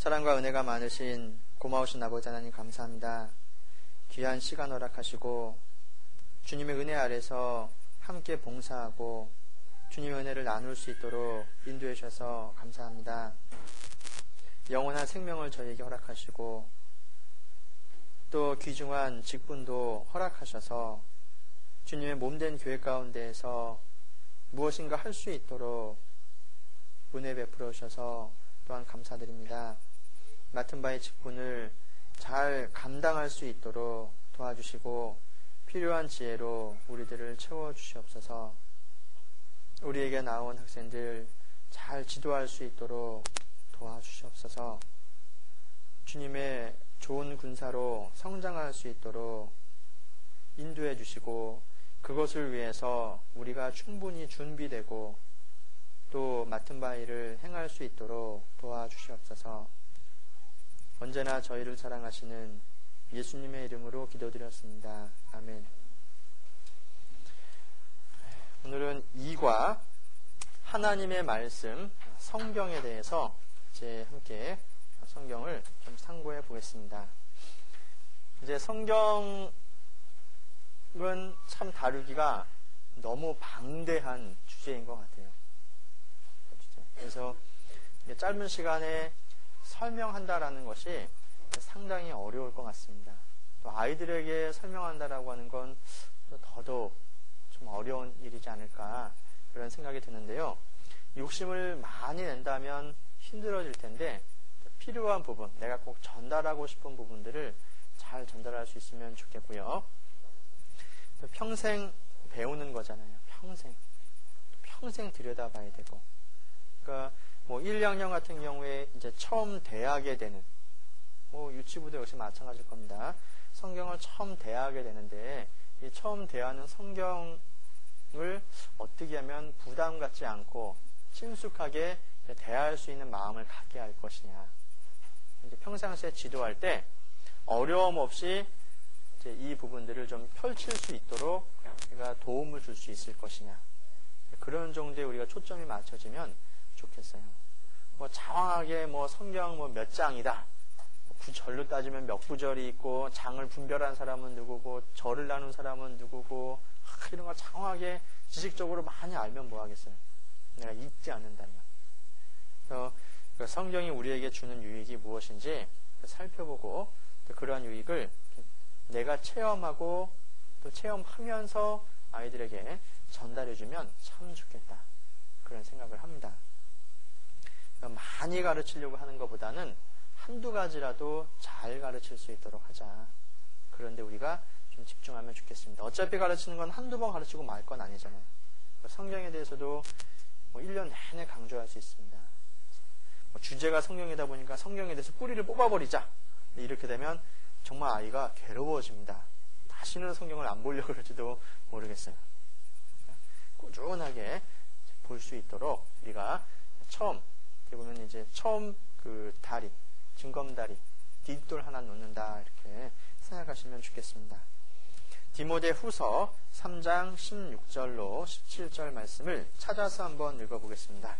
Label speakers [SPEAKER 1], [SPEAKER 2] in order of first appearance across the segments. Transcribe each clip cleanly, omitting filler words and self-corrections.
[SPEAKER 1] 사랑과 은혜가 많으신 고마우신 아버지 하나님 감사합니다. 귀한 시간 허락하시고 주님의 은혜 아래서 함께 봉사하고 주님의 은혜를 나눌 수 있도록 인도해 주셔서 감사합니다. 영원한 생명을 저희에게 허락하시고 또 귀중한 직분도 허락하셔서 주님의 몸된 교회 가운데에서 무엇인가 할 수 있도록 은혜 베풀어 주셔서 또한 감사드립니다. 맡은 바의 직분을 잘 감당할 수 있도록 도와주시고 필요한 지혜로 우리들을 채워주시옵소서. 우리에게 나온 학생들 잘 지도할 수 있도록 도와주시옵소서. 주님의 좋은 군사로 성장할 수 있도록 인도해 주시고 그것을 위해서 우리가 충분히 준비되고 또 맡은 바 일을 행할 수 있도록 도와주시옵소서. 언제나 저희를 사랑하시는 예수님의 이름으로 기도드렸습니다. 아멘. 오늘은 2과 하나님의 말씀, 성경에 대해서 이제 함께 성경을 좀 상고해 보겠습니다. 이제 성경은 참 다루기가 너무 방대한 주제인 것 같아요. 그래서 짧은 시간에 설명한다라는 것이 상당히 어려울 것 같습니다. 또 아이들에게 설명한다라고 하는 건 더더욱 좀 어려운 일이지 않을까 그런 생각이 드는데요. 욕심을 많이 낸다면 힘들어질 텐데 필요한 부분, 내가 꼭 전달하고 싶은 부분들을 잘 전달할 수 있으면 좋겠고요. 평생 배우는 거잖아요. 평생 들여다봐야 되고. 그러니까 1, 2학년 같은 경우에 이제 처음 대하게 되는, 유치부도 역시 마찬가지일 겁니다. 성경을 처음 대하게 되는데, 이 처음 대하는 성경을 어떻게 하면 부담 갖지 않고 친숙하게 대할 수 있는 마음을 갖게 할 것이냐. 이제 평상시에 지도할 때 어려움 없이 이제 이 부분들을 좀 펼칠 수 있도록 우리가 도움을 줄 수 있을 것이냐. 그런 정도에 우리가 초점이 맞춰지면 좋겠어요. 장황하게 성경 몇 장이다. 구절로 따지면 몇 구절이 있고, 장을 분별한 사람은 누구고, 절을 나눈 사람은 누구고, 이런 거 장황하게 지식적으로 많이 알면 뭐 하겠어요. 내가 읽지 않는다면. 그래서 성경이 우리에게 주는 유익이 무엇인지 살펴보고, 또 그러한 유익을 내가 체험하고 또 체험하면서 아이들에게 전달해주면 참 좋겠다. 그런 생각을 합니다. 많이 가르치려고 하는 것보다는 한두 가지라도 잘 가르칠 수 있도록 하자. 그런데 우리가 좀 집중하면 좋겠습니다. 어차피 가르치는 건 한두 번 가르치고 말 건 아니잖아요. 성경에 대해서도 1년 내내 강조할 수 있습니다. 주제가 성경이다 보니까 성경에 대해서 뿌리를 뽑아버리자. 이렇게 되면 정말 아이가 괴로워집니다. 다시는 성경을 안 보려고 그럴지도 모르겠어요. 꾸준하게 볼 수 있도록 우리가 처음 그 다리, 증검다리, 뒷돌 하나 놓는다 이렇게 생각하시면 좋겠습니다. 디모데 후서 3장 16절로 17절 말씀을 찾아서 한번 읽어보겠습니다.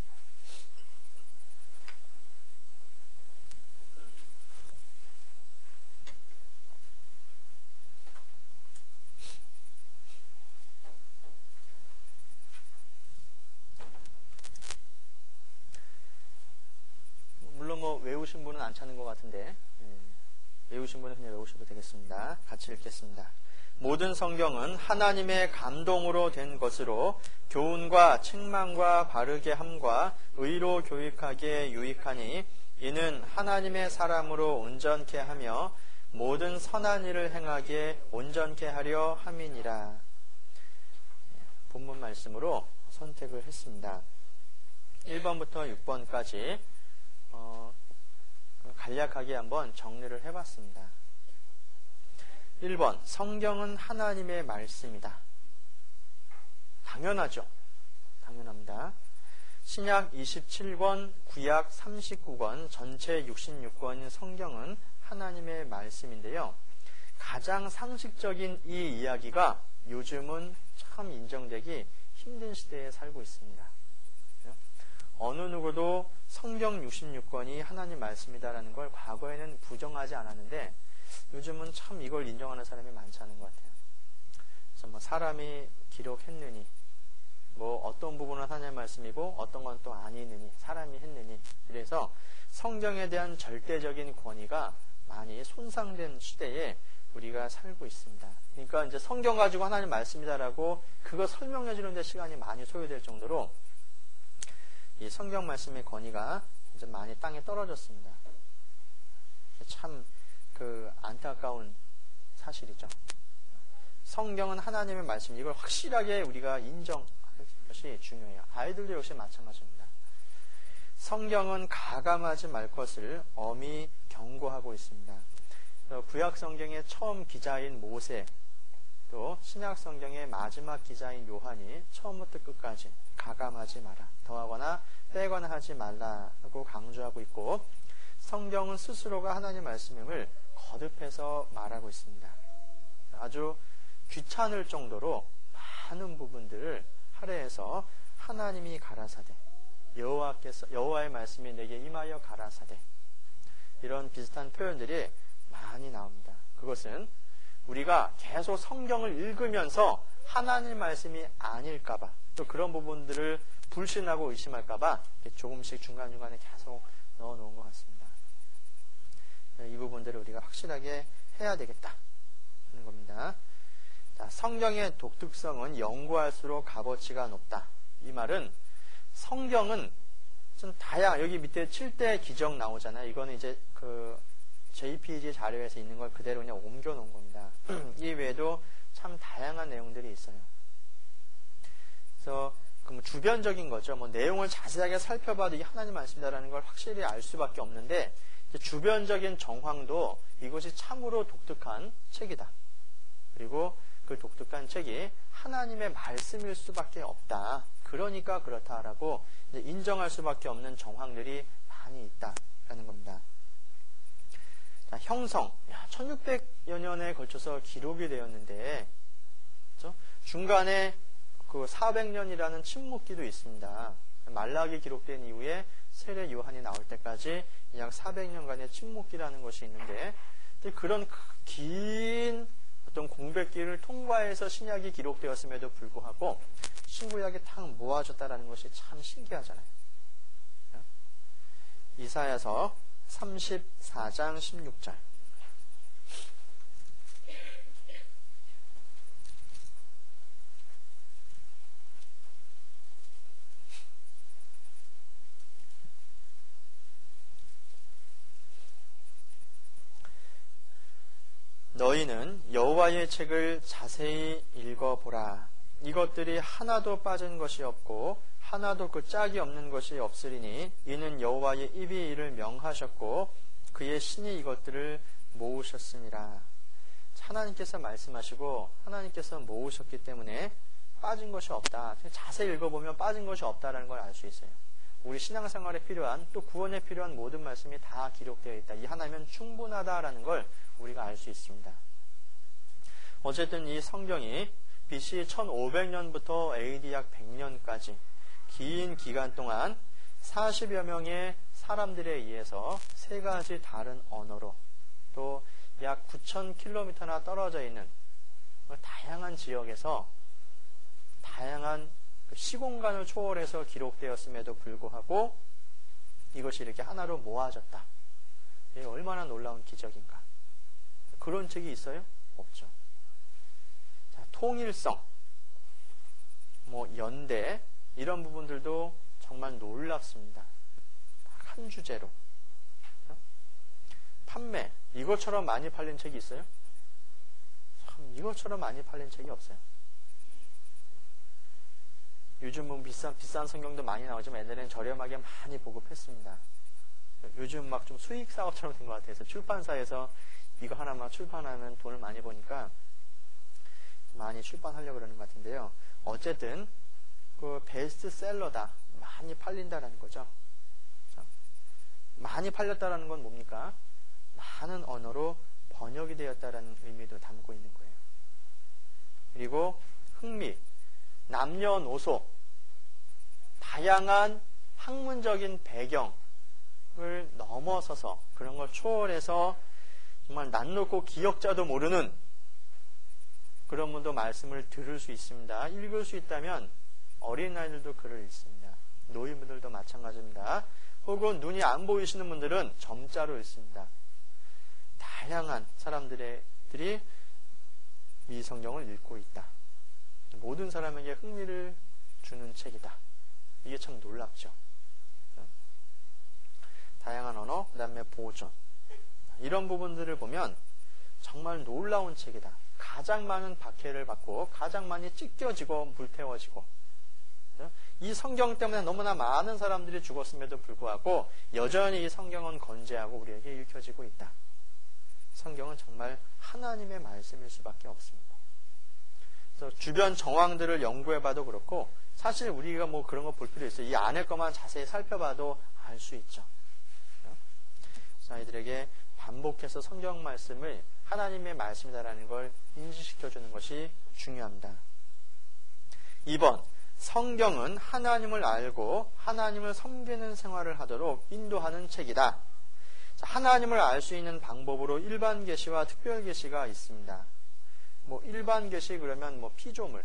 [SPEAKER 1] 물론 외우신 분은 안 찾는 것 같은데 외우신 분은 그냥 외우셔도 되겠습니다. 같이 읽겠습니다. 모든 성경은 하나님의 감동으로 된 것으로 교훈과 책망과 바르게 함과 의로 교육하기에 유익하니 이는 하나님의 사람으로 온전케 하며 모든 선한 일을 행하기에 온전케 하려 함이니라. 본문 말씀으로 선택을 했습니다. 1번부터 6번까지 간략하게 한번 정리를 해봤습니다. 1번, 성경은 하나님의 말씀이다. 당연하죠. 당연합니다. 신약 27권, 구약 39권, 전체 66권인 성경은 하나님의 말씀인데요. 가장 상식적인 이 이야기가 요즘은 참 인정되기 힘든 시대에 살고 있습니다. 어느 누구도 성경 66권이 하나님 말씀이다라는 걸 과거에는 부정하지 않았는데 요즘은 참 이걸 인정하는 사람이 많지 않은 것 같아요. 그래서 뭐 사람이 기록했느니 뭐 어떤 부분은 하나님의 말씀이고 어떤 건 또 아니느니 사람이 했느니 그래서 성경에 대한 절대적인 권위가 많이 손상된 시대에 우리가 살고 있습니다. 그러니까 이제 성경 가지고 하나님 말씀이다라고 그거 설명해 주는데 시간이 많이 소요될 정도로 이 성경 말씀의 권위가 이제 많이 땅에 떨어졌습니다. 참 그 안타까운 사실이죠. 성경은 하나님의 말씀, 이걸 확실하게 우리가 인정할 것이 중요해요. 아이들도 역시 마찬가지입니다. 성경은 가감하지 말 것을 엄히 경고하고 있습니다. 구약 성경의 처음 기자인 모세, 또 신약 성경의 마지막 기자인 요한이 처음부터 끝까지 가감하지 마라, 더하거나 빼거나 하지 말라고 강조하고 있고, 성경은 스스로가 하나님의 말씀임을 거듭해서 말하고 있습니다. 아주 귀찮을 정도로 많은 부분들을 할애해서 하나님이 가라사대, 여호와의 말씀이 내게 임하여 가라사대, 이런 비슷한 표현들이 많이 나옵니다. 그것은 우리가 계속 성경을 읽으면서 하나님 말씀이 아닐까봐, 또 그런 부분들을 불신하고 의심할까봐 조금씩 중간중간에 계속 넣어놓은 것 같습니다. 이 부분들을 우리가 확실하게 해야 되겠다 하는 겁니다. 자, 성경의 독특성은 연구할수록 값어치가 높다. 이 말은 성경은 좀 여기 밑에 7대 기적 나오잖아요. 이거는 이제 그 JPG 자료에서 있는 걸 그대로 그냥 옮겨 놓은 겁니다. 이 외에도 참 다양한 내용들이 있어요. 그래서 뭐 주변적인 거죠. 뭐 내용을 자세하게 살펴봐도 이 하나님 말씀이다라는 걸 확실히 알 수밖에 없는데, 주변적인 정황도 이것이 참으로 독특한 책이다. 그리고 그 독특한 책이 하나님의 말씀일 수밖에 없다. 그러니까 그렇다라고 이제 인정할 수밖에 없는 정황들이 많이 있다라는 겁니다. 자, 형성. 1600여 년에 걸쳐서 기록이 되었는데, 그렇죠? 중간에 그 400년이라는 침묵기도 있습니다. 말라기 기록된 이후에 세례 요한이 나올 때까지 약 400년간의 침묵기라는 것이 있는데, 그런 긴 어떤 공백기를 통과해서 신약이 기록되었음에도 불구하고 신구약이 딱 모아졌다는 것이 참 신기하잖아요. 이사야서 34장 16절. 너희는 여호와의 책을 자세히 읽어보라. 이것들이 하나도 빠진 것이 없고 하나도 그 짝이 없는 것이 없으리니 이는 여호와의 입이 이를 명하셨고 그의 신이 이것들을 모으셨음이라. 하나님께서 말씀하시고 하나님께서 모으셨기 때문에 빠진 것이 없다. 자세히 읽어보면 빠진 것이 없다라는 걸 알 수 있어요. 우리 신앙생활에 필요한, 또 구원에 필요한 모든 말씀이 다 기록되어 있다. 이 하나면 충분하다라는 걸 우리가 알 수 있습니다. 어쨌든 이 성경이 BC 1500년부터 AD 약 100년까지 긴 기간 동안 40여 명의 사람들에 의해서 세 가지 다른 언어로, 또 약 9,000km나 떨어져 있는 다양한 지역에서 다양한 시공간을 초월해서 기록되었음에도 불구하고 이것이 이렇게 하나로 모아졌다. 이게 얼마나 놀라운 기적인가. 그런 책이 있어요? 없죠. 자, 통일성, 연대, 이런 부분들도 정말 놀랍습니다. 한 주제로. 판매, 이것처럼 많이 팔린 책이 있어요? 참, 이것처럼 많이 팔린 책이 없어요. 요즘은 비싼 성경도 많이 나오지만 옛날에는 저렴하게 많이 보급했습니다. 요즘 막 좀 수익 사업처럼 된 것 같아서 출판사에서 이거 하나만 출판하면 돈을 많이 버니까 많이 출판하려고 그러는 것 같은데요. 어쨌든 그 베스트셀러다, 많이 팔린다라는 거죠. 많이 팔렸다라는 건 뭡니까? 많은 언어로 번역이 되었다라는 의미도 담고 있는 거예요. 그리고 흥미, 남녀노소, 다양한 학문적인 배경을 넘어서서 그런 걸 초월해서 정말 낯 놓고 기역자도 모르는 그런 분도 말씀을 들을 수 있습니다. 읽을 수 있다면 어린아이들도 글을 읽습니다. 노인분들도 마찬가지입니다. 혹은 눈이 안 보이시는 분들은 점자로 읽습니다. 다양한 사람들이 이 성경을 읽고 있다. 모든 사람에게 흥미를 주는 책이다. 이게 참 놀랍죠. 다양한 언어, 그 다음에 보존. 이런 부분들을 보면 정말 놀라운 책이다. 가장 많은 박해를 받고 가장 많이 찢겨지고 불태워지고 이 성경 때문에 너무나 많은 사람들이 죽었음에도 불구하고 여전히 이 성경은 건재하고 우리에게 읽혀지고 있다. 성경은 정말 하나님의 말씀일 수밖에 없습니다. 그래서 주변 정황들을 연구해봐도 그렇고 사실 우리가 뭐 그런 거 볼 필요 있어요. 이 안에 것만 자세히 살펴봐도 알 수 있죠. 그래서 아이들에게 반복해서 성경 말씀을 하나님의 말씀이다라는 걸 인지시켜주는 것이 중요합니다. 2번, 성경은 하나님을 알고 하나님을 섬기는 생활을 하도록 인도하는 책이다. 하나님을 알 수 있는 방법으로 일반 계시와 특별 계시가 있습니다. 뭐 일반 계시 그러면 뭐 피조물,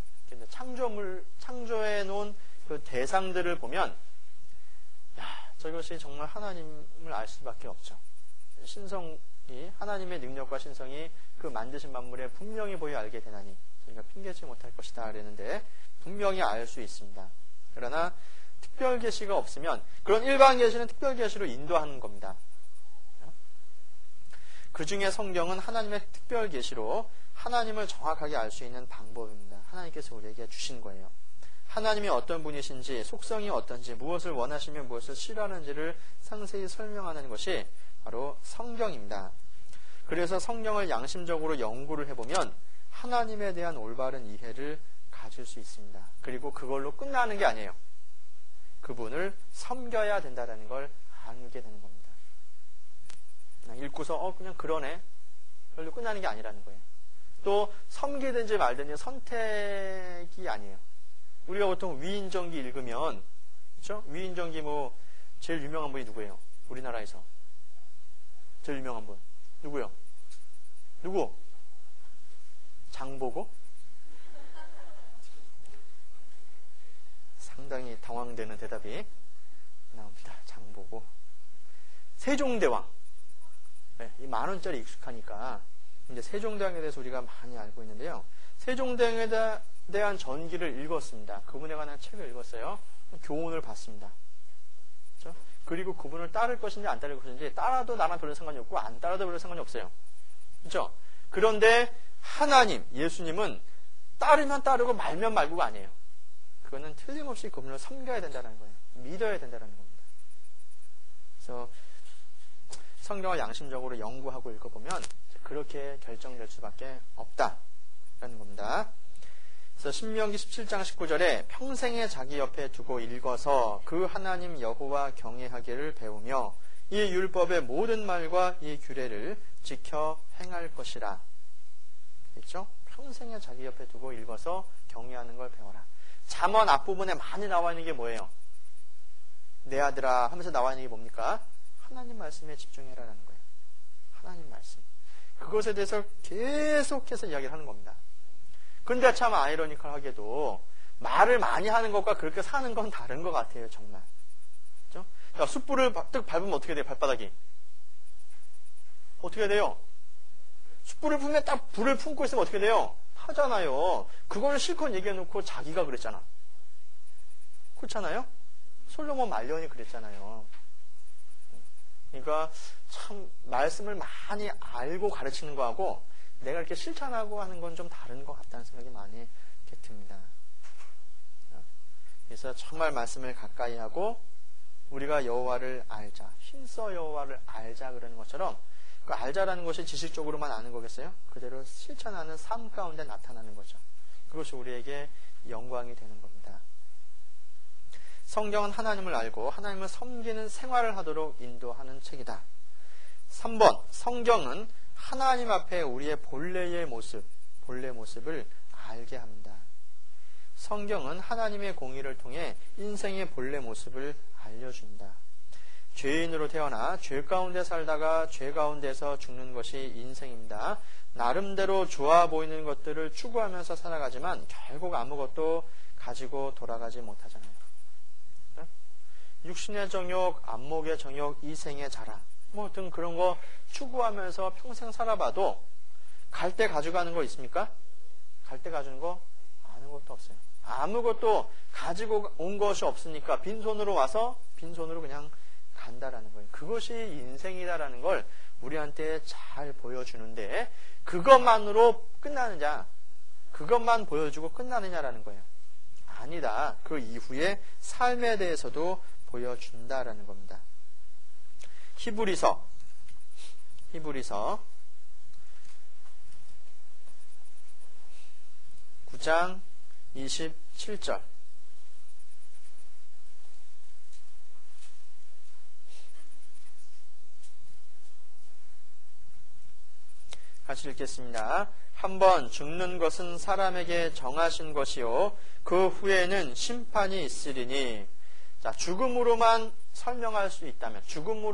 [SPEAKER 1] 창조해 놓은 그 대상들을 보면 저것이 정말 하나님을 알 수밖에 없죠. 신성이 하나님의 능력과 신성이 그 만드신 만물에 분명히 보여 알게 되나니 저희가 핑계지 못할 것이다 그랬는데 분명히 알 수 있습니다. 그러나 특별 계시가 없으면 그런 일반 계시는 특별 계시로 인도하는 겁니다. 그 중에 성경은 하나님의 특별 계시로 하나님을 정확하게 알 수 있는 방법입니다. 하나님께서 우리에게 주신 거예요. 하나님이 어떤 분이신지, 속성이 어떤지, 무엇을 원하시며 무엇을 싫어하는지를 상세히 설명하는 것이 바로 성경입니다. 그래서 성경을 양심적으로 연구를 해보면 하나님에 대한 올바른 이해를 가질 수 있습니다. 그리고 그걸로 끝나는 게 아니에요. 그분을 섬겨야 된다는 걸 알게 되는 겁니다. 읽고서 그냥 그러네. 그걸로 끝나는 게 아니라는 거예요. 또 섬기든지 말든지 선택이 아니에요. 우리가 보통 위인전기 읽으면 그렇죠? 위인전기 뭐 제일 유명한 분이 누구예요? 우리나라에서 제일 유명한 분 누구요? 누구? 장보고? 상당히 당황되는 대답이 나옵니다. 장보고. 세종대왕. 네, 이 10,000원짜리 익숙하니까 이제 세종대왕에 대해서 우리가 많이 알고 있는데요. 세종대왕에 대한 전기를 읽었습니다. 그분에 관한 책을 읽었어요. 교훈을 받습니다. 그렇죠? 그리고 그분을 따를 것인지 안 따를 것인지 따라도 나랑 별로 상관이 없고 안 따라도 별로 상관이 없어요. 그렇죠? 그런데 하나님, 예수님은 따르면 따르고 말면 말고가 아니에요. 그거는 틀림없이 그분을 섬겨야 된다는 거예요. 믿어야 된다는 겁니다. 그래서 성경을 양심적으로 연구하고 읽어보면 그렇게 결정될 수밖에 없다라는 겁니다. 그래서 신명기 17장 19절에 평생에 자기 옆에 두고 읽어서 그 하나님 여호와 경외하기를 배우며 이 율법의 모든 말과 이 규례를 지켜 행할 것이라. 그렇죠? 평생에 자기 옆에 두고 읽어서 경외하는 걸 배워라. 잠언 앞부분에 많이 나와 있는 게 뭐예요? 내 아들아 하면서 나와 있는 게 뭡니까? 하나님 말씀에 집중해라라는 거예요. 하나님 말씀. 그것에 대해서 계속해서 이야기를 하는 겁니다. 근데 참 아이러니컬하게도 말을 많이 하는 것과 그렇게 사는 건 다른 것 같아요. 정말. 그렇죠? 야, 숯불을 뜩 밟으면 어떻게 돼요? 발바닥이. 어떻게 돼요? 숯불을 품에 딱 불을 품고 있으면 어떻게 돼요? 하잖아요. 그걸 실컷 얘기해놓고 자기가 그랬잖아. 그렇잖아요? 솔로몬 말년이 그랬잖아요. 그러니까 참 말씀을 많이 알고 가르치는 거하고 내가 이렇게 실천하고 하는 건 좀 다른 것 같다는 생각이 많이 이렇게 듭니다. 그래서 정말 말씀을 가까이 하고 우리가 여호와를 알자, 힘써 여호와를 알자 그러는 것처럼 그 알자라는 것이 지식적으로만 아는 거겠어요? 그대로 실천하는 삶 가운데 나타나는 거죠. 그것이 우리에게 영광이 되는 겁니다. 성경은 하나님을 알고 하나님을 섬기는 생활을 하도록 인도하는 책이다. 3번, 성경은 하나님 앞에 우리의 본래 모습을 알게 합니다. 성경은 하나님의 공의를 통해 인생의 본래 모습을 알려준다. 죄인으로 태어나 죄 가운데 살다가 죄 가운데서 죽는 것이 인생입니다. 나름대로 좋아 보이는 것들을 추구하면서 살아가지만 결국 아무것도 가지고 돌아가지 못하잖아요. 육신의 정욕, 안목의 정욕, 이생의 자랑 뭐 등 그런 거 추구하면서 평생 살아봐도 갈 때 가져가는 거 있습니까? 갈 때 가져는 거 아무것도 없어요. 아무것도 가지고 온 것이 없으니까 빈손으로 와서 빈손으로 그냥 간다라는 거예요. 그것이 인생이다라는 걸 우리한테 잘 보여주는데 그것만으로 끝나느냐? 그것만 보여주고 끝나느냐라는 거예요. 아니다. 그 이후에 삶에 대해서도 보여준다라는 겁니다. 히브리서 9장 27절 같이 읽겠습니다. 한번 죽는 것은 사람에게 정하신 것이요 그 후에는 심판이 있으리니. 자, 죽음으로만 설명할 수 있다면,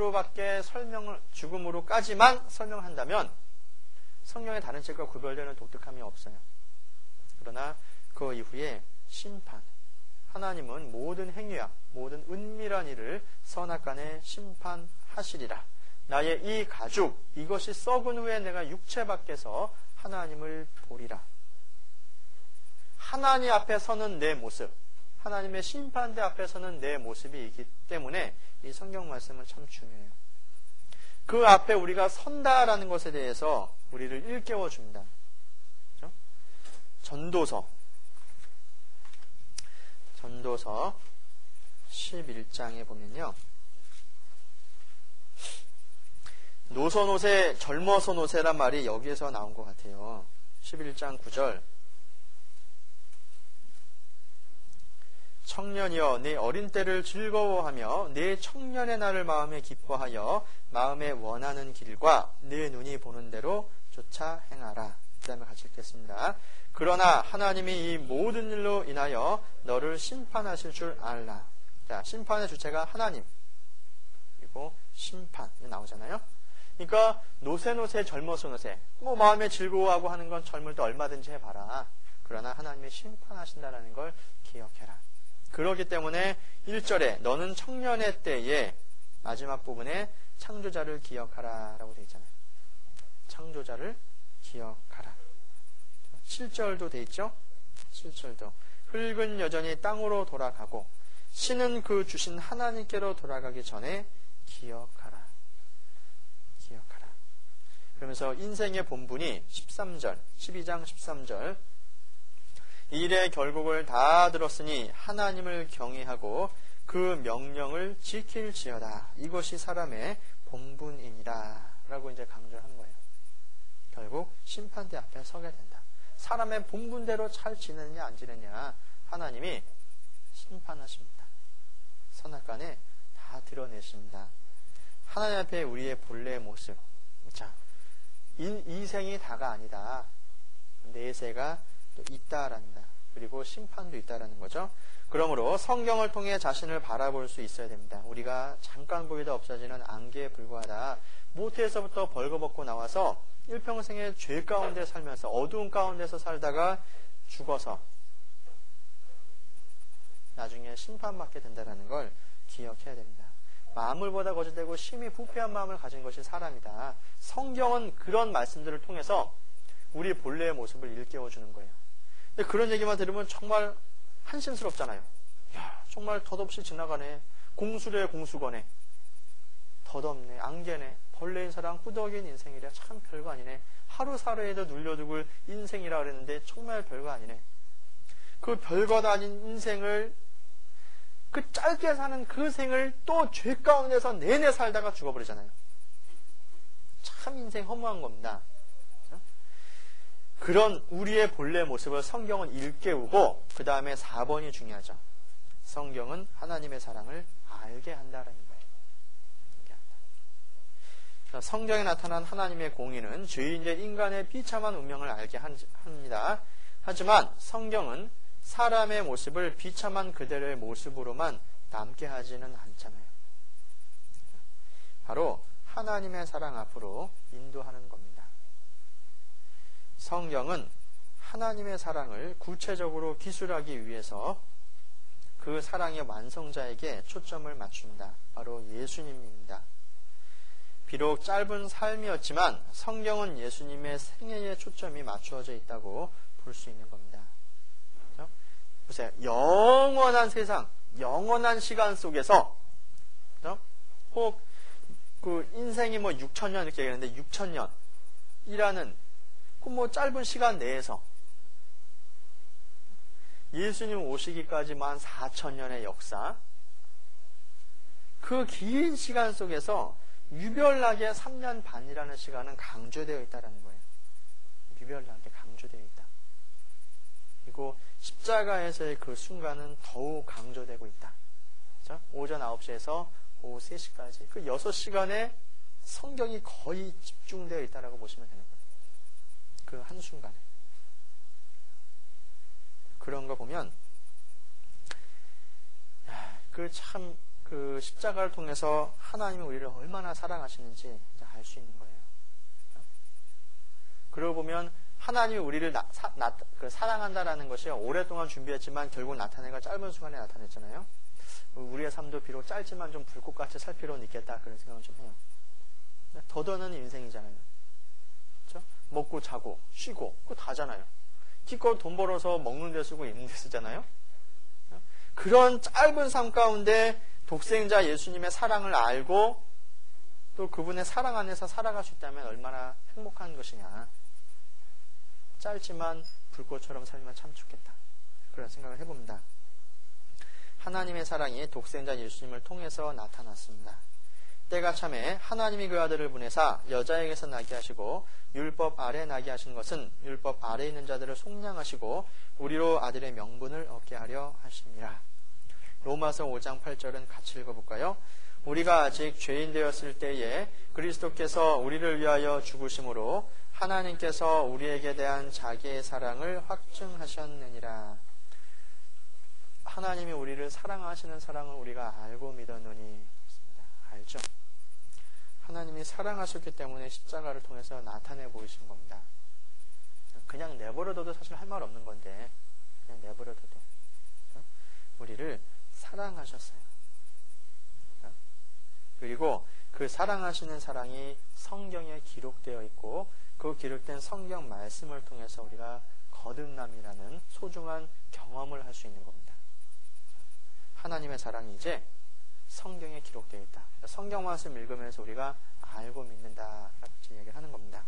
[SPEAKER 1] 죽음으로까지만 설명한다면 성경의 다른 책과 구별되는 독특함이 없어요. 그러나 그 이후에 심판, 하나님은 모든 행위와 모든 은밀한 일을 선악간에 심판하시리라. 나의 이 가죽, 이것이 썩은 후에 내가 육체 밖에서 하나님을 보리라. 하나님 앞에 서는 내 모습, 하나님의 심판대 앞에 서는 내 모습이 있기 때문에 이 성경 말씀은 참 중요해요. 그 앞에 우리가 선다라는 것에 대해서 우리를 일깨워 줍니다. 그렇죠? 전도서 11장에 보면요. 노소노세, 젊어서노세란 말이 여기에서 나온 것 같아요. 11장 9절. 청년이여 내 어린 때를 즐거워하며 내 청년의 날을 마음에 기뻐하여 마음에 원하는 길과 내 눈이 보는 대로 쫓아 행하라. 그 다음에 같이 읽겠습니다. 그러나 하나님이 이 모든 일로 인하여 너를 심판하실 줄 알라. 자, 심판의 주체가 하나님, 그리고 심판이 나오잖아요. 그러니까 노세노세 젊어서노세, 뭐 마음에 즐거워하고 하는 건 젊을 때 얼마든지 해봐라. 그러나 하나님이 심판하신다라는 걸 기억해라. 그렇기 때문에 1절에 너는 청년의 때에 마지막 부분에 창조자를 기억하라 라고 되어 있잖아요. 창조자를 기억하라. 7절도 되어 있죠. 7절도 흙은 여전히 땅으로 돌아가고 신은 그 주신 하나님께로 돌아가기 전에 기억하라. 기억하라. 그러면서 인생의 본분이 13절, 12장 13절 이 일의 결국을 다 들었으니 하나님을 경외하고 그 명령을 지킬지어다. 이것이 사람의 본분이니라 라고 이제 강조하는 거예요. 결국 심판대 앞에 서게 된다. 사람의 본분대로 잘 지내느냐 안 지내느냐 하나님이 심판하십니다. 선악간에 다 드러내십니다. 하나님 앞에 우리의 본래의 모습. 자, 이생이 다가 아니다. 내세가 또 있다란다. 그리고 심판도 있다라는 거죠. 그러므로 성경을 통해 자신을 바라볼 수 있어야 됩니다. 우리가 잠깐 보이다 없어지는 안개에 불과하다. 모태에서부터 벌거벗고 나와서 일평생의 죄 가운데 살면서 어두운 가운데서 살다가 죽어서 나중에 심판받게 된다는 걸 기억해야 됩니다. 만물보다 거짓되고 심히 부패한 마음을 가진 것이 사람이다. 성경은 그런 말씀들을 통해서 우리 본래의 모습을 일깨워주는 거예요. 근데 그런 얘기만 들으면 정말 한심스럽잖아요. 야, 정말 덧없이 지나가네. 공수래 공수거네. 덧없네. 안개네. 벌레인 사랑 꾸덕인 인생이래. 참 별거 아니네. 하루살이에도 눌려두고 인생이라 그랬는데 정말 별거 아니네. 그 별거도 아닌 인생을 그 짧게 사는 그 생을 또 죄 가운데서 내내 살다가 죽어버리잖아요. 참 인생 허무한 겁니다. 그런 우리의 본래 모습을 성경은 일깨우고 그 다음에 4번이 중요하죠. 성경은 하나님의 사랑을 알게 한다라는 거예요. 성경에 나타난 하나님의 공의는 죄인된 인간의 비참한 운명을 알게 합니다. 하지만 성경은 사람의 모습을 비참한 그들의 모습으로만 남게 하지는 않잖아요. 바로 하나님의 사랑 앞으로 인도하는 겁니다. 성경은 하나님의 사랑을 구체적으로 기술하기 위해서 그 사랑의 완성자에게 초점을 맞춘다. 바로 예수님입니다. 비록 짧은 삶이었지만 성경은 예수님의 생애에 초점이 맞추어져 있다고 볼 수 있는 겁니다. 그렇죠? 보세요. 영원한 세상, 영원한 시간 속에서, 그렇죠? 혹 그 인생이 6,000년 이렇게 얘기하는데 6,000년이라는 그 짧은 시간 내에서 예수님 오시기까지만 4,000년의 역사, 그 긴 시간 속에서 유별나게 3년 반이라는 시간은 강조되어 있다는 거예요. 유별나게 강조되어 있다. 그리고 십자가에서의 그 순간은 더욱 강조되고 있다. 그렇죠? 오전 9시에서 오후 3시까지 그 6시간에 성경이 거의 집중되어 있다라고 보시면 되는 거예요. 그 한순간에. 그런 거 보면 그 십자가를 통해서 하나님이 우리를 얼마나 사랑하시는지 알 수 있는 거예요. 그러고 보면 하나님이 우리를 사랑한다라는 것이 오랫동안 준비했지만 결국 나타내가 짧은 순간에 나타냈잖아요. 우리의 삶도 비록 짧지만 좀 불꽃같이 살 필요는 있겠다, 그런 생각을 좀 해요. 더더는 인생이잖아요. 그렇죠? 먹고 자고 쉬고 그거 다잖아요. 기껏 돈 벌어서 먹는 데 쓰고 입는 데 쓰잖아요. 그런 짧은 삶 가운데 독생자 예수님의 사랑을 알고 또 그분의 사랑 안에서 살아갈 수 있다면 얼마나 행복한 것이냐. 짧지만 불꽃처럼 살면 참 좋겠다. 그런 생각을 해봅니다. 하나님의 사랑이 독생자 예수님을 통해서 나타났습니다. 때가 참에 하나님이 그 아들을 보내사 여자에게서 나게 하시고 율법 아래 나게 하신 것은 율법 아래 있는 자들을 속량하시고 우리로 아들의 명분을 얻게 하려 하심이라. 로마서 5장 8절은 같이 읽어볼까요? 우리가 아직 죄인 되었을 때에 그리스도께서 우리를 위하여 죽으심으로 하나님께서 우리에게 대한 자기의 사랑을 확증하셨느니라. 하나님이 우리를 사랑하시는 사랑을 우리가 알고 믿었노니. 알죠? 하나님이 사랑하셨기 때문에 십자가를 통해서 나타내 보이신 겁니다. 그냥 내버려둬도 사실 할 말 없는 건데 그냥 내버려둬도 우리를 사랑하셨어요. 그리고 그 사랑하시는 사랑이 성경에 기록되어 있고 그 기록된 성경 말씀을 통해서 우리가 거듭남이라는 소중한 경험을 할 수 있는 겁니다. 하나님의 사랑이 이제 성경에 기록되어 있다. 성경 말씀 읽으면서 우리가 알고 믿는다. 라고 이야기를 하는 겁니다.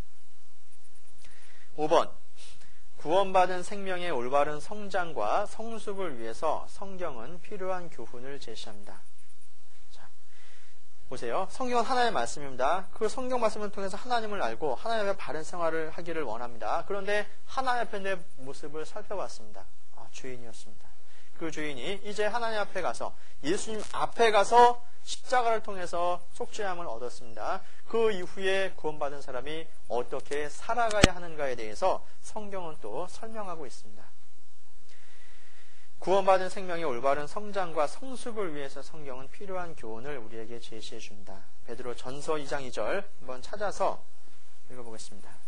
[SPEAKER 1] 5번. 구원받은 생명의 올바른 성장과 성숙을 위해서 성경은 필요한 교훈을 제시합니다. 자, 보세요. 성경은 하나님의 말씀입니다. 그 성경 말씀을 통해서 하나님을 알고 하나님의 바른 생활을 하기를 원합니다. 그런데 하나님 앞에 내 모습을 살펴봤습니다. 죄인이었습니다. 그 죄인이 이제 하나님 앞에 가서 예수님 앞에 가서 십자가를 통해서 속죄함을 얻었습니다. 그 이후에 구원받은 사람이 어떻게 살아가야 하는가에 대해서 성경은 또 설명하고 있습니다. 구원받은 생명의 올바른 성장과 성숙을 위해서 성경은 필요한 교훈을 우리에게 제시해 줍니다. 베드로 전서 2장 2절 한번 찾아서 읽어보겠습니다.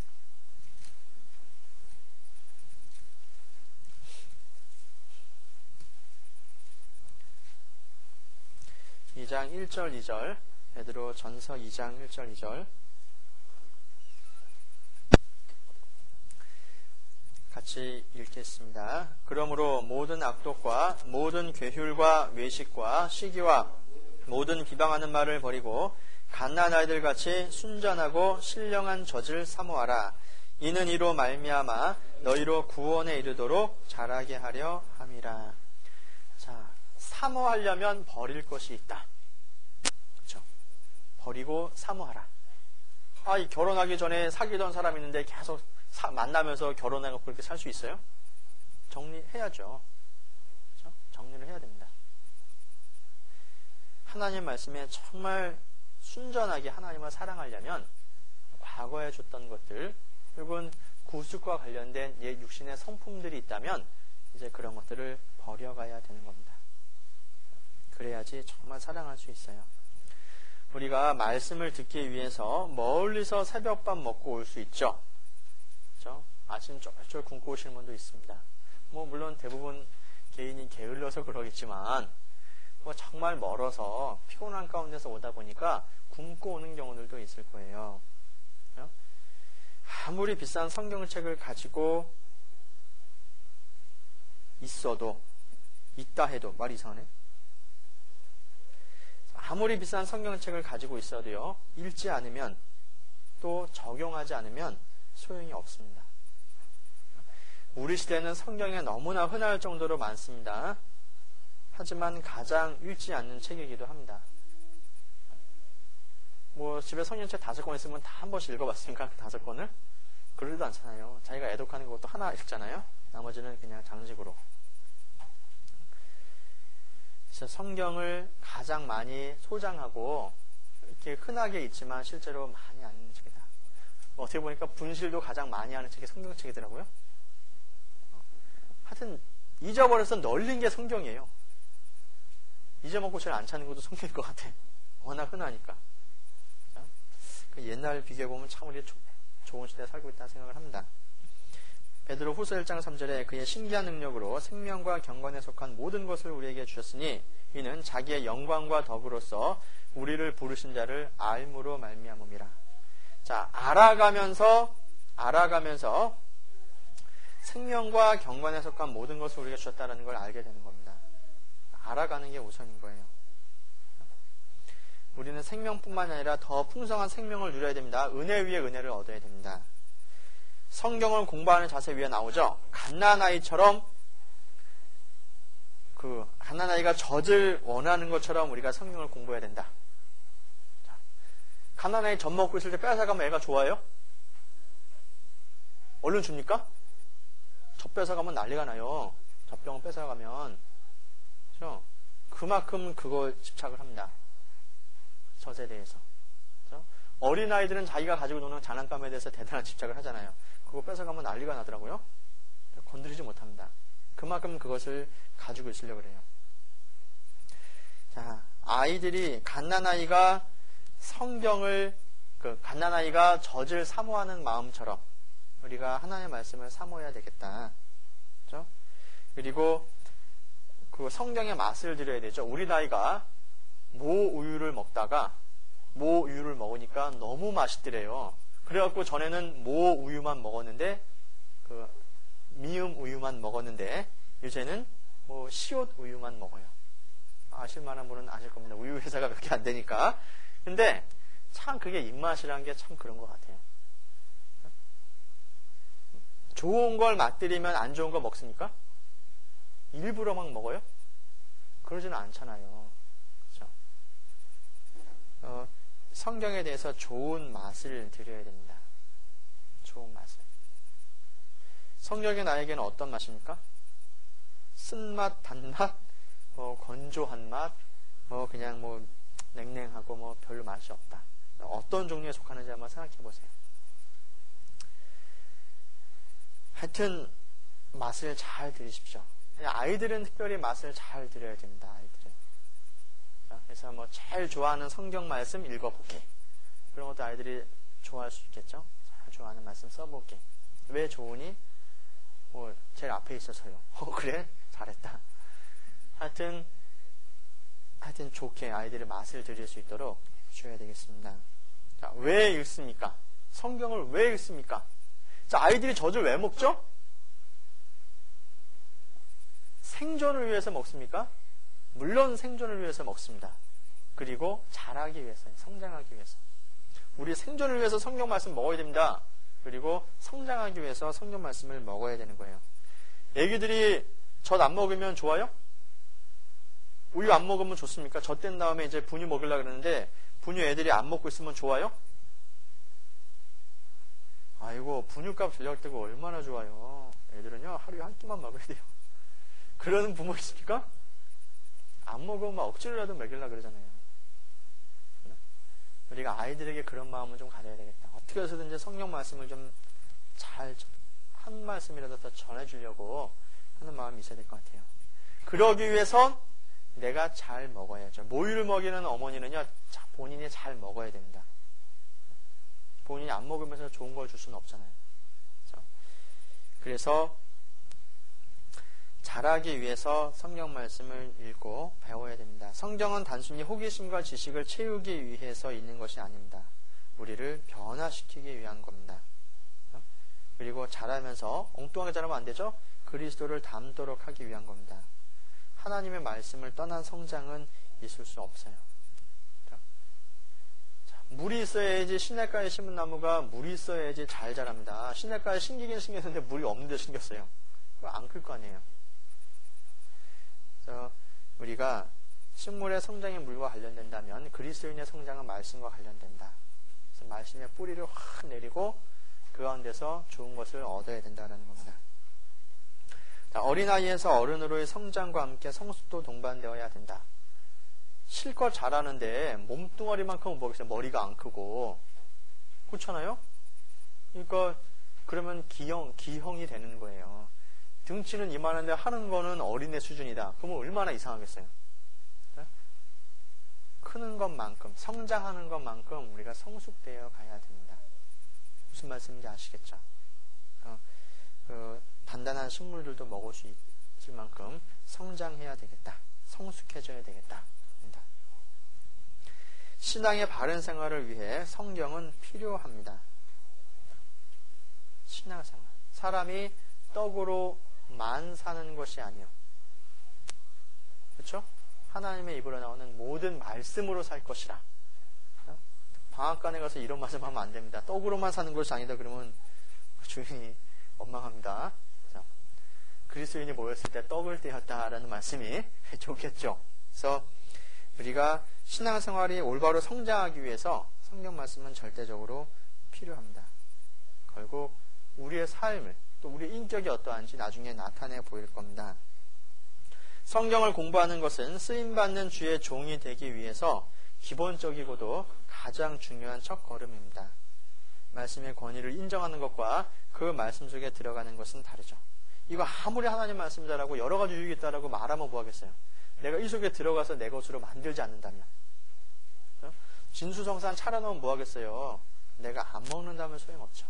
[SPEAKER 1] 2장 1절 2절 베드로 전서 2장 1절 2절 같이 읽겠습니다. 그러므로 모든 악독과 모든 괴휼과 외식과 시기와 모든 비방하는 말을 버리고 갓난 아이들같이 순전하고 신령한 젖을 사모하라. 이는 이로 말미암아 너희로 구원에 이르도록 자라게 하려 함이라. 자, 사모하려면 버릴 것이 있다. 그렇죠? 버리고 사모하라. 이 결혼하기 전에 사귀던 사람이 있는데 계속 만나면서 결혼하고 그렇게 살 수 있어요? 정리해야죠. 그렇죠? 정리를 해야 됩니다. 하나님 말씀에 정말 순전하게 하나님을 사랑하려면 과거에 줬던 것들 혹은 구속과 관련된 옛 육신의 성품들이 있다면 이제 이제 그런 것들을 버려가야 되는 겁니다. 그래야지 정말 사랑할 수 있어요. 우리가 말씀을 듣기 위해서 멀리서 새벽밥 먹고 올 수 있죠. 그렇죠? 아침 쫄쫄 굶고 오시는 분도 있습니다. 물론 대부분 개인이 게을러서 그러겠지만 정말 멀어서 피곤한 가운데서 오다 보니까 굶고 오는 경우들도 있을 거예요. 그렇죠? 아무리 비싼 성경책을 가지고 있어도, 있다 해도, 말이 이상하네. 아무리 비싼 성경책을 가지고 있어도요, 읽지 않으면, 또 적용하지 않으면 소용이 없습니다. 우리 시대는 성경에 너무나 흔할 정도로 많습니다. 하지만 가장 읽지 않는 책이기도 합니다. 집에 성경책 5권 있으면 다 한 번씩 읽어봤습니까? 그 5권을? 그러지도 않잖아요. 자기가 애독하는 것도 하나 읽잖아요. 나머지는 그냥 장식으로. 그래서 성경을 가장 많이 소장하고 이렇게 흔하게 있지만 실제로 많이 안 읽는 책이다. 어떻게 보니까 분실도 가장 많이 하는 책이 성경책이더라고요. 하여튼 잊어버려서 널린 게 성경이에요. 잊어먹고 제일 안 찾는 것도 성경일 것 같아. 워낙 흔하니까. 옛날 비교해보면 참 우리 좋은 시대에 살고 있다는 생각을 합니다. 베드로 후서 1장 3절에 그의 신기한 능력으로 생명과 경건에 속한 모든 것을 우리에게 주셨으니 이는 자기의 영광과 덕으로서 우리를 부르신 자를 알므로 말미암음이라. 자, 알아가면서 생명과 경건에 속한 모든 것을 우리에게 주셨다는 걸 알게 되는 겁니다. 알아가는 게 우선인 거예요. 우리는 생명뿐만 아니라 더 풍성한 생명을 누려야 됩니다. 은혜 위에 은혜를 얻어야 됩니다. 성경을 공부하는 자세 위에 나오죠. 갓난아이처럼 갓난아이가 젖을 원하는 것처럼 우리가 성경을 공부해야 된다. 자, 갓난아이 젖 먹고 있을 때 뺏어가면 애가 좋아해요? 얼른 줍니까? 젖 뺏어가면 난리가 나요. 젖병을 뺏어가면. 그렇죠? 그만큼 그거 집착을 합니다. 젖에 대해서. 그렇죠? 어린아이들은 자기가 가지고 노는 장난감에 대해서 대단한 집착을 하잖아요. 그거 뺏어가면 난리가 나더라고요. 건드리지 못합니다. 그만큼 그것을 가지고 있으려고 그래요. 자, 아이들이 갓난아이가 갓난아이가 젖을 사모하는 마음처럼 우리가 하나님의 말씀을 사모해야 되겠다. 그렇죠? 그리고 그 성경의 맛을 들여야 되죠. 우리 나이가 모 우유를 먹으니까 너무 맛있더래요. 그래갖고 전에는 모 우유만 먹었는데 미음 우유만 먹었는데 이제는 시옷 우유만 먹어요. 아실 만한 분은 아실 겁니다. 우유 회사가 몇 개 안 되니까. 근데 참 그게 입맛이란 게 참 그런 것 같아요. 좋은 걸 맛들이면 안 좋은 거 먹습니까? 일부러 막 먹어요? 그러지는 않잖아요. 그렇죠? 성경에 대해서 좋은 맛을 드려야 됩니다. 좋은 맛을. 성경이 나에게는 어떤 맛입니까? 쓴맛, 단맛, 건조한 맛, 그냥 냉랭하고 별로 맛이 없다. 어떤 종류에 속하는지 한번 생각해 보세요. 하여튼 맛을 잘 들으십시오. 아이들은 특별히 맛을 잘 들어야 됩니다. 아이들은. 그래서 제일 좋아하는 성경 말씀 읽어보기. 그런 것도 아이들이 좋아할 수 있겠죠. 잘 좋아하는 말씀 써보기. 왜 좋으니? 제일 앞에 있어서요. 그래? 잘했다. 하여튼 좋게 아이들의 맛을 들일 수 있도록 해줘야 되겠습니다. 자, 왜 읽습니까? 성경을 왜 읽습니까? 자, 아이들이 젖을 왜 먹죠? 생존을 위해서 먹습니까? 물론 생존을 위해서 먹습니다. 그리고 자라기 위해서, 성장하기 위해서. 우리 생존을 위해서 성경 말씀 먹어야 됩니다. 그리고 성장하기 위해서 성경 말씀을 먹어야 되는 거예요. 애기들이 젖 안 먹으면 좋아요? 우유 안 먹으면 좋습니까? 젖 된 다음에 이제 분유 먹으려고 그러는데 분유 애들이 안 먹고 있으면 좋아요? 아이고, 분유값 전략 되고 얼마나 좋아요. 애들은요, 하루에 한 끼만 먹어야 돼요. 그러는 부모 있습니까? 안 먹으면 억지로라도 먹이려고 그러잖아요. 우리가 아이들에게 그런 마음을 좀 가져야 되겠다. 어떻게 해서든지 성경 말씀을 좀 잘, 한 말씀이라도 더 전해주려고 하는 마음이 있어야 될 것 같아요. 그러기 위해선 내가 잘 먹어야죠. 모유를 먹이는 어머니는요, 본인이 잘 먹어야 됩니다. 본인이 안 먹으면서 좋은 걸 줄 수는 없잖아요. 그래서 잘하기 위해서 성경 말씀을 읽고 배워야 됩니다. 성경은 단순히 호기심과 지식을 채우기 위해서 있는 것이 아닙니다. 우리를 변화시키기 위한 겁니다. 그리고 잘하면서 엉뚱하게 잘하면 안 되죠? 그리스도를 닮도록 하기 위한 겁니다. 하나님의 말씀을 떠난 성장은 있을 수 없어요. 물이 있어야지 시냇가에 심은 나무가 물이 있어야지 잘 자랍니다. 시냇가에 심기긴 심겼는데 물이 없는데 심겼어요. 그거 안 클 거 아니에요. 그래서 우리가 식물의 성장이 물과 관련된다면 그리스도인의 성장은 말씀과 관련된다. 그래서 말씀의 뿌리를 확 내리고 그 가운데서 좋은 것을 얻어야 된다는 겁니다. 어린아이에서 어른으로의 성장과 함께 성숙도 동반되어야 된다. 실컷 자라는데 몸뚱아리만큼은 모르겠어요. 머리가 안 크고. 그렇잖아요? 그러니까 그러면 기형이 되는 거예요. 등치는 이만한데 하는 거는 어린애 수준이다. 그러면 얼마나 이상하겠어요. 크는 것만큼, 성장하는 것만큼 우리가 성숙되어 가야 됩니다. 무슨 말씀인지 아시겠죠? 단단한 식물들도 먹을 수 있을 만큼 성장해야 되겠다. 성숙해져야 되겠다. 신앙의 바른 생활을 위해 성경은 필요합니다. 신앙생활. 사람이 떡으로만 사는 것이 아니요. 그렇죠? 하나님의 입으로 나오는 모든 말씀으로 살 것이라. 방앗간에 가서 이런 말씀하면 안 됩니다. 떡으로만 사는 것이 아니다 그러면 주인이 원망합니다. 자, 그리스도인이 모였을 때 떡을 떼었다라는 말씀이 좋겠죠. 그래서 우리가 신앙생활이 올바로 성장하기 위해서 성경 말씀은 절대적으로 필요합니다. 결국 우리의 삶을 또 우리의 인격이 어떠한지 나중에 나타내 보일 겁니다. 성경을 공부하는 것은 쓰임받는 주의 종이 되기 위해서 기본적이고도 가장 중요한 첫걸음입니다. 말씀의 권위를 인정하는 것과 그 말씀 속에 들어가는 것은 다르죠. 이거 아무리 하나님 말씀이다라고 여러 가지 유익이 있다라고 말하면 뭐하겠어요? 내가 이 속에 들어가서 내 것으로 만들지 않는다면. 진수성찬 차려놓으면 뭐하겠어요? 내가 안 먹는다면 소용없죠.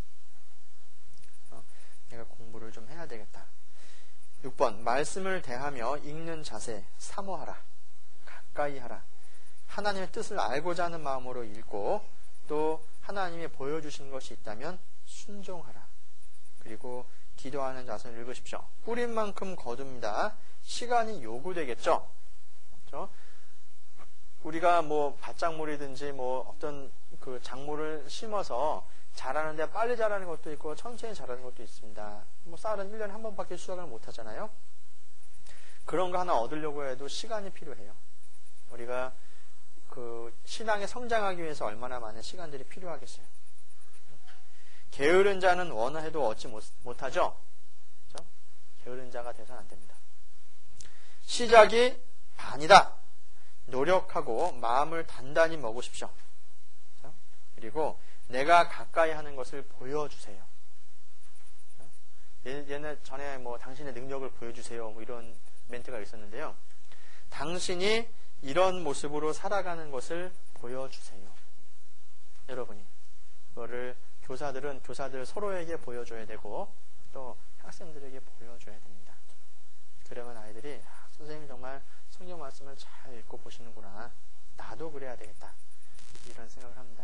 [SPEAKER 1] 내가 공부를 좀 해야 되겠다. 6번, 말씀을 대하며 읽는 자세, 사모하라. 가까이 하라. 하나님의 뜻을 알고자 하는 마음으로 읽고 또 하나님이 보여주신 것이 있다면 순종하라. 그리고 기도하는 자세를 읽으십시오. 뿌린 만큼 거둡니다. 시간이 요구되겠죠. 그렇죠? 우리가 뭐 밭작물이든지 뭐 어떤 그 작물을 심어서 자라는데 빨리 자라는 것도 있고 천천히 자라는 것도 있습니다. 뭐 쌀은 1년에 한 번밖에 수확을 못 하잖아요. 그런 거 하나 얻으려고 해도 시간이 필요해요. 우리가 그 신앙에 성장하기 위해서 얼마나 많은 시간들이 필요하겠어요. 게으른 자는 원해도 얻지 못하죠. 그렇죠? 게으른 자가 돼서는 안 됩니다. 시작이 반이다. 노력하고 마음을 단단히 먹으십시오. 그렇죠? 그리고 내가 가까이 하는 것을 보여주세요. 전에 뭐 당신의 능력을 보여주세요. 뭐 이런 멘트가 있었는데요. 당신이 이런 모습으로 살아가는 것을 보여주세요. 여러분이. 그거를 교사들 서로에게 보여줘야 되고 또 학생들에게 보여줘야 됩니다. 그러면 아이들이 선생님 정말 성경 말씀을 잘 읽고 보시는구나. 나도 그래야 되겠다. 이런 생각을 합니다.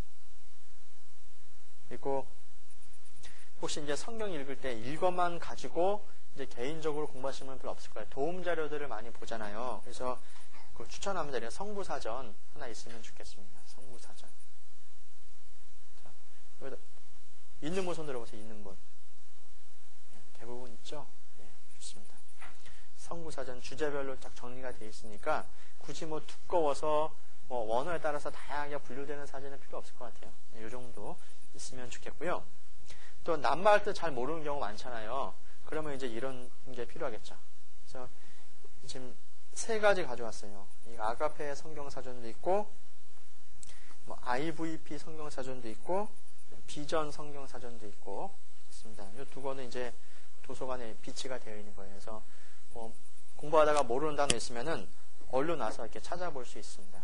[SPEAKER 1] 그리고 혹시 이제 성경 읽을 때 이것만 가지고 이제 개인적으로 공부하시는 분 별로 없을 거예요. 도움 자료들을 많이 보잖아요. 그래서 그걸 추천합니다. 성부사전 하나 있으면 좋겠습니다. 성부사전. 자, 있는 분 손 들어보세요. 있는 분. 네, 대부분 있죠? 네, 좋습니다. 성부사전 주제별로 딱 정리가 되어 있으니까 굳이 뭐 두꺼워서 뭐 원어에 따라서 다양하게 분류되는 사진은 필요 없을 것 같아요. 네, 이 정도 있으면 좋겠고요. 또 낱말 뜻 잘 모르는 경우 많잖아요. 그러면 이제 이런 게 필요하겠죠. 그래서 지금 3가지 가져왔어요. 이 아가페 성경사전도 있고, 뭐 IVP 성경사전도 있고, 비전 성경사전도 있고 있습니다. 이 두 권은 이제 도서관에 비치가 되어 있는 거예요. 그래서 뭐 공부하다가 모르는 단어 있으면은 얼른 와서 이렇게 찾아볼 수 있습니다.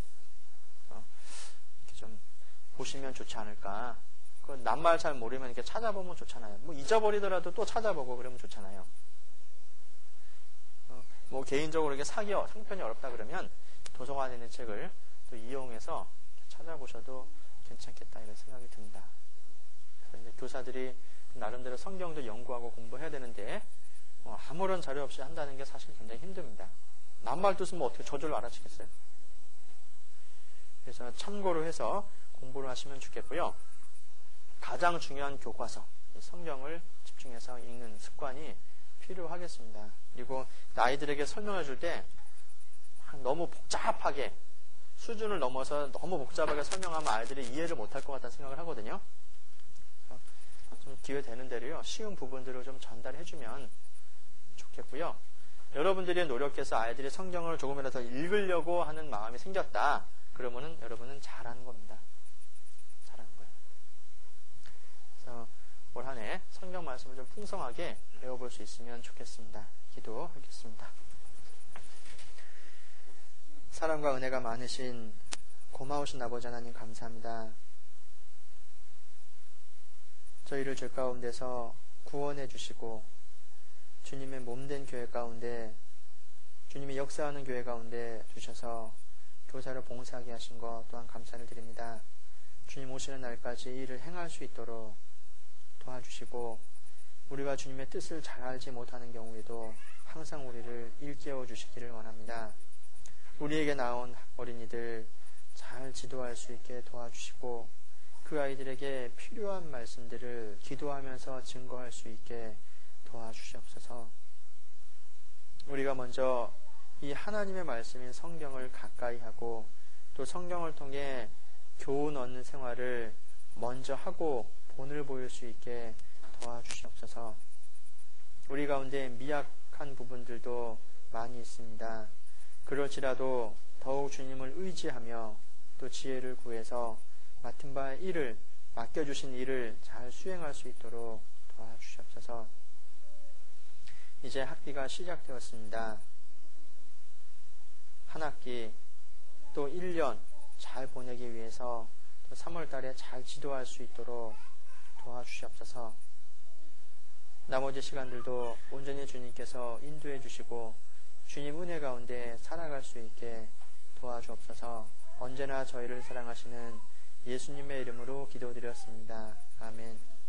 [SPEAKER 1] 이렇게 좀 보시면 좋지 않을까. 그 낱말 잘 모르면 이렇게 찾아보면 좋잖아요. 뭐 잊어버리더라도 또 찾아보고 그러면 좋잖아요. 뭐 개인적으로 이렇게 상편이 어렵다 그러면 도서관에 있는 책을 또 이용해서 찾아보셔도 괜찮겠다 이런 생각이 듭니다. 그래서 이제 교사들이 나름대로 성경도 연구하고 공부해야 되는데 아무런 자료 없이 한다는 게 사실 굉장히 힘듭니다. 낱말 뜻은 뭐 어떻게 저절로 알아채겠어요? 그래서 참고로 해서 공부를 하시면 좋겠고요. 가장 중요한 교과서, 성경을 집중해서 읽는 습관이 필요하겠습니다. 그리고 아이들에게 설명해 줄 때 너무 복잡하게 수준을 넘어서 너무 복잡하게 설명하면 아이들이 이해를 못할 것 같다는 생각을 하거든요. 좀 기회 되는 대로요, 쉬운 부분들을 좀 전달해 주면 좋겠고요. 여러분들이 노력해서 아이들이 성경을 조금이라도 읽으려고 하는 마음이 생겼다. 그러면은 여러분은 잘하는 겁니다. 잘하는 거예요. 그래서 올 한 해 성경 말씀을 좀 풍성하게 배워볼 수 있으면 좋겠습니다. 기도하겠습니다. 사랑과 은혜가 많으신 고마우신 아버지 하나님 감사합니다. 저희를 죄 가운데서 구원해 주시고 주님의 몸된 교회 가운데, 주님이 역사하는 교회 가운데 주셔서 교사를 봉사하게 하신 것 또한 감사를 드립니다. 주님 오시는 날까지 이 일을 행할 수 있도록 도와주시고, 우리가 주님의 뜻을 잘 알지 못하는 경우에도 항상 우리를 일깨워 주시기를 원합니다. 우리에게 나온 어린이들 잘 지도할 수 있게 도와주시고, 그 아이들에게 필요한 말씀들을 기도하면서 증거할 수 있게 도와주시옵소서. 우리가 먼저 이 하나님의 말씀인 성경을 가까이 하고, 또 성경을 통해 교훈 얻는 생활을 먼저 하고 본을 보일 수 있게 도와주시옵소서. 우리 가운데 미약한 부분들도 많이 있습니다. 그럴지라도 더욱 주님을 의지하며 또 지혜를 구해서 맡은 바의 일을, 맡겨주신 일을 잘 수행할 수 있도록 도와주시옵소서. 이제 학기가 시작되었습니다. 한 학기 또 1년 잘 보내기 위해서 또 3월 달에 잘 지도할 수 있도록 도와주시옵소서. 나머지 시간들도 온전히 주님께서 인도해 주시고 주님 은혜 가운데 살아갈 수 있게 도와주옵소서. 언제나 저희를 사랑하시는 예수님의 이름으로 기도드렸습니다. 아멘.